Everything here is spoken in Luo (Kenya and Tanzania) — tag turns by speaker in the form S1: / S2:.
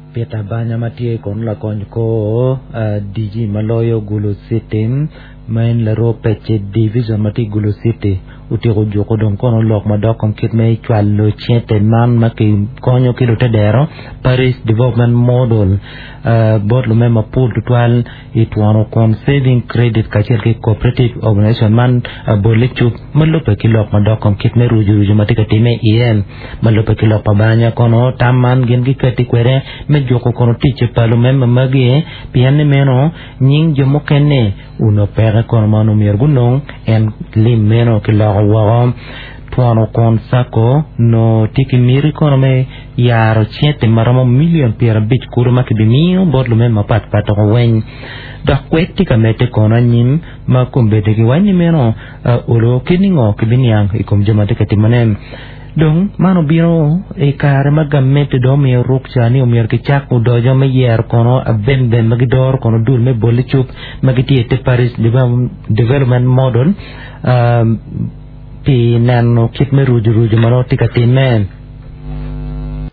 S1: Peta banya matie kon la kon ko digi maloyo gulo sitim main la ro peche division mati gulo city uti ko joko don kono lok madokom kit me chwallo chete man maki konyo kilo tedero Paris development model bot lo mema pool tutwal itwano kon saving credit kachel ke cooperative organization man bolichu malo pe kilok madokom kit me ruju mati katime ien malo pe kilok pabanya kono taman gen gi kati kwere me joko kono tiche palo mema magi pianne meno nying jomo kenne uno pere kono manu mirgunong en lim meno kilok wawam tuano kon sako no tiki miri kono me yaro chete maramo million piera bich kuru makibimio bodlo me mapat pato wen da kweti kamete kono nyim makumbete ki wani meno ulo kiningo kibiniang ikum jamate katimanem dong mano biro e kare magamete do me rukchani umier ke chak udo jo me yer kono ben magidor kono dul me bolichup magiti te Paris development model pi nano kit me ruju mano tikatin men